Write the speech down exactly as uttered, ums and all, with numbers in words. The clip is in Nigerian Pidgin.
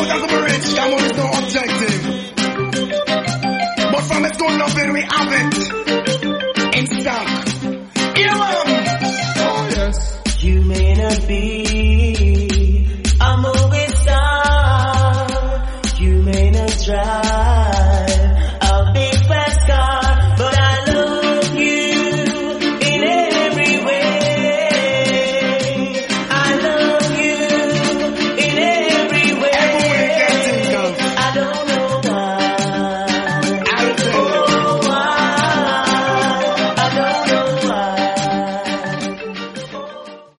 out as I'm rich, I'm always no objective. But from its own loving we have it.